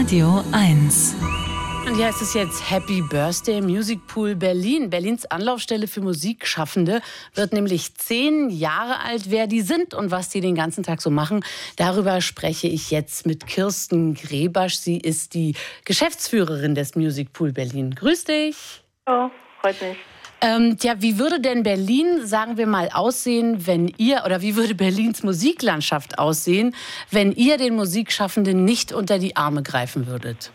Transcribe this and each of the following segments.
Radio 1. Und hier ist es jetzt Happy Birthday Music Pool Berlin. Berlins Anlaufstelle für Musikschaffende wird nämlich 10 Jahre alt. Wer die sind und was die den ganzen Tag so machen, darüber spreche ich jetzt mit Kirsten Grebasch. Sie ist die Geschäftsführerin des Music Pool Berlin. Grüß dich. Oh, freut mich. Wie würde denn Berlin, sagen wir mal, aussehen, wenn ihr, oder wie würde Berlins Musiklandschaft aussehen, wenn ihr den Musikschaffenden nicht unter die Arme greifen würdet?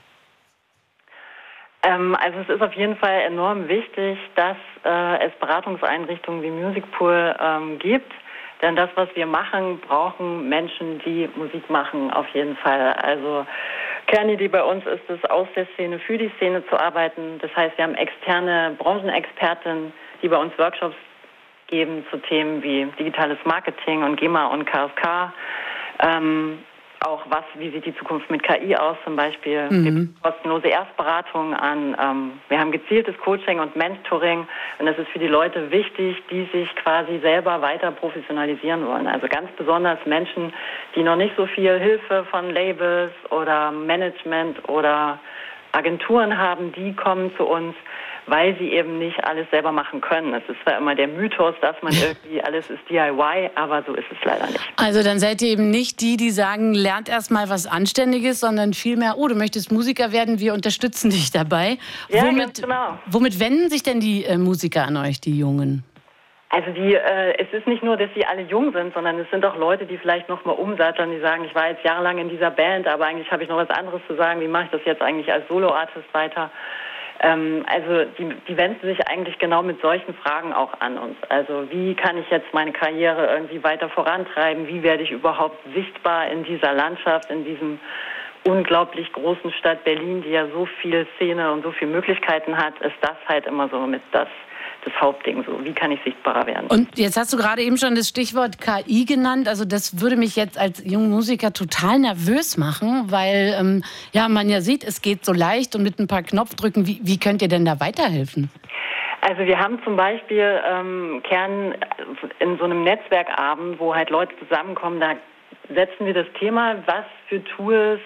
Also es ist auf jeden Fall enorm wichtig, dass es Beratungseinrichtungen wie Music Pool gibt. Denn das, was wir machen, brauchen Menschen, die Musik machen, auf jeden Fall. Also Kernidee bei uns ist es, aus der Szene für die Szene zu arbeiten. Das heißt, wir haben externe Branchenexperten, die bei uns Workshops geben zu Themen wie digitales Marketing und GEMA und KSK. Auch wie sieht die Zukunft mit KI aus zum Beispiel. Wir bieten kostenlose Erstberatungen an. Wir haben gezieltes Coaching und Mentoring. Und das ist für die Leute wichtig, die sich quasi selber weiter professionalisieren wollen. Also ganz besonders Menschen, die noch nicht so viel Hilfe von Labels oder Management oder Agenturen haben, die kommen zu uns, weil sie eben nicht alles selber machen können. Es ist zwar immer der Mythos, dass man irgendwie alles ist DIY, aber so ist es leider nicht. Also dann seid ihr eben nicht die, die sagen, lernt erst mal was Anständiges, sondern vielmehr, du möchtest Musiker werden, wir unterstützen dich dabei. Ja, ganz genau. Womit wenden sich denn die Musiker an euch, die Jungen? Also es ist nicht nur, dass sie alle jung sind, sondern es sind auch Leute, die vielleicht noch mal umsatteln, die sagen, ich war jetzt jahrelang in dieser Band, aber eigentlich habe ich noch was anderes zu sagen. Wie mache ich das jetzt eigentlich als Solo-Artist weiter? Also die wenden sich eigentlich genau mit solchen Fragen auch an uns. Also wie kann ich jetzt meine Karriere irgendwie weiter vorantreiben? Wie werde ich überhaupt sichtbar in dieser Landschaft, in diesem unglaublich großen Stadt Berlin, die ja so viel Szene und so viele Möglichkeiten hat, ist das halt immer so mit das Hauptding, so wie kann ich sichtbarer werden. Und jetzt hast du gerade eben schon das Stichwort KI genannt, also das würde mich jetzt als junger Musiker total nervös machen, weil man ja sieht, es geht so leicht und mit ein paar Knopfdrücken, wie könnt ihr denn da weiterhelfen? Also wir haben zum Beispiel Kern in so einem Netzwerkabend, wo halt Leute zusammenkommen, da setzen wir das Thema, was für Tools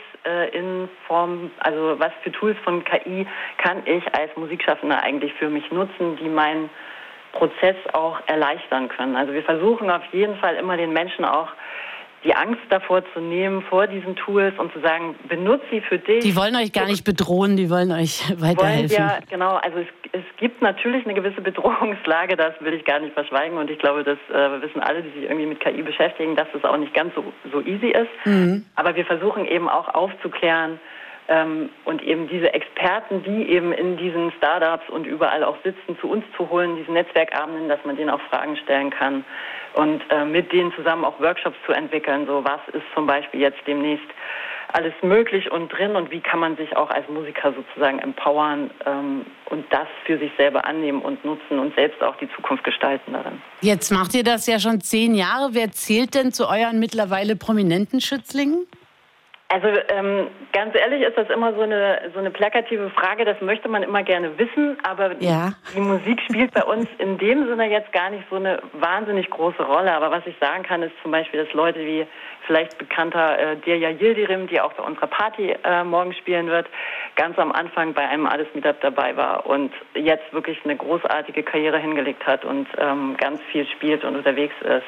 was für Tools von KI kann ich als Musikschaffender eigentlich für mich nutzen, die meinen Prozess auch erleichtern können. Also wir versuchen auf jeden Fall immer den Menschen auch die Angst davor zu nehmen, vor diesen Tools und zu sagen, benutze sie für dich. Die wollen euch gar nicht bedrohen, die wollen euch weiterhelfen. Ja, genau. Also es gibt natürlich eine gewisse Bedrohungslage, das will ich gar nicht verschweigen. Und ich glaube, das wissen alle, die sich irgendwie mit KI beschäftigen, dass das auch nicht ganz so easy ist. Mhm. Aber wir versuchen eben auch aufzuklären und eben diese Experten, die eben in diesen Startups und überall auch sitzen, zu uns zu holen, diesen Netzwerkabenden, dass man denen auch Fragen stellen kann und mit denen zusammen auch Workshops zu entwickeln. So, was ist zum Beispiel jetzt demnächst alles möglich und drin und wie kann man sich auch als Musiker sozusagen empowern und das für sich selber annehmen und nutzen und selbst auch die Zukunft gestalten darin. Jetzt macht ihr das ja schon 10 Jahre. Wer zählt denn zu euren mittlerweile prominenten Schützlingen? Also ganz ehrlich ist das immer so eine plakative Frage, das möchte man immer gerne wissen, aber die Musik spielt bei uns in dem Sinne jetzt gar nicht so eine wahnsinnig große Rolle. Aber was ich sagen kann, ist zum Beispiel, dass Leute wie vielleicht bekannter Derya Yildirim, die auch bei unserer Party morgen spielen wird, ganz am Anfang bei einem Alles-Meetup dabei war und jetzt wirklich eine großartige Karriere hingelegt hat und ganz viel spielt und unterwegs ist.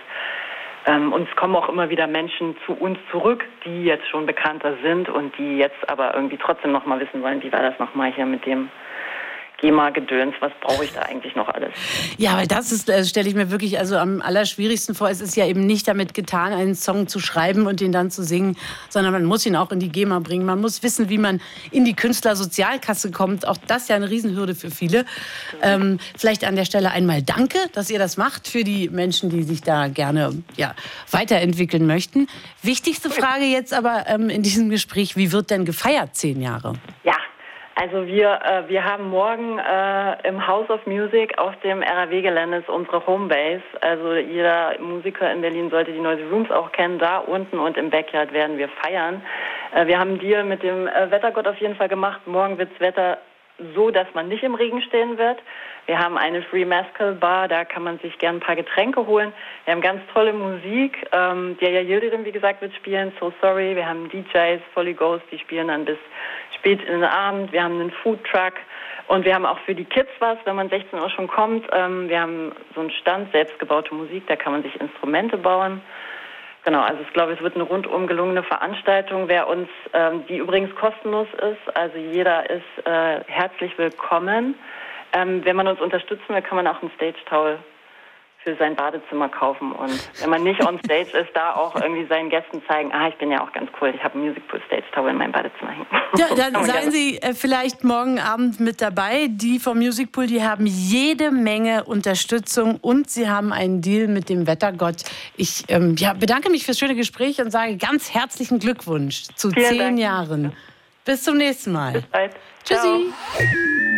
Und es kommen auch immer wieder Menschen zu uns zurück, die jetzt schon bekannter sind und die jetzt aber irgendwie trotzdem noch mal wissen wollen, wie war das noch mal hier mit dem GEMA-Gedöns, was brauche ich da eigentlich noch alles? Ja, weil das stelle ich mir wirklich am allerschwierigsten vor. Es ist ja eben nicht damit getan, einen Song zu schreiben und den dann zu singen, sondern man muss ihn auch in die GEMA bringen. Man muss wissen, wie man in die Künstlersozialkasse kommt. Auch das ist ja eine Riesenhürde für viele. Vielleicht an der Stelle einmal danke, dass ihr das macht für die Menschen, die sich da gerne weiterentwickeln möchten. Wichtigste Frage jetzt aber in diesem Gespräch, wie wird denn gefeiert 10 Jahre? Ja. Also wir haben morgen im House of Music auf dem RAW-Gelände unsere Homebase. Also jeder Musiker in Berlin sollte die Noisy Rooms auch kennen. Da unten und im Backyard werden wir feiern. Wir haben einen Deal mit dem Wettergott auf jeden Fall gemacht. Morgen wird's Wetter so, dass man nicht im Regen stehen wird. Wir haben eine Free Mezcal Bar, da kann man sich gerne ein paar Getränke holen. Wir haben ganz tolle Musik. Deja Yildirim, wie gesagt, wird spielen. So Sorry. Wir haben DJs, Folly Ghost, die spielen dann bis spät in den Abend. Wir haben einen Food Truck. Und wir haben auch für die Kids was, wenn man 16 Uhr schon kommt. Wir haben so einen Stand, selbstgebaute Musik, da kann man sich Instrumente bauen. Genau, also ich glaube, es wird eine rundum gelungene Veranstaltung, die übrigens kostenlos ist. Also jeder ist herzlich willkommen. Wenn man uns unterstützen will, kann man auch einen Stage-Towel für sein Badezimmer kaufen. Und wenn man nicht on stage ist, da auch irgendwie seinen Gästen zeigen, ich bin ja auch ganz cool, ich habe einen Musicpool Stage-Towel in meinem Badezimmer hängen. Ja, dann seien Sie vielleicht morgen Abend mit dabei. Die vom Musicpool, die haben jede Menge Unterstützung und sie haben einen Deal mit dem Wettergott. Ich bedanke mich fürs schöne Gespräch und sage ganz herzlichen Glückwunsch zu 10 Jahren. Bis zum nächsten Mal. Bis bald. Tschüssi. Ciao.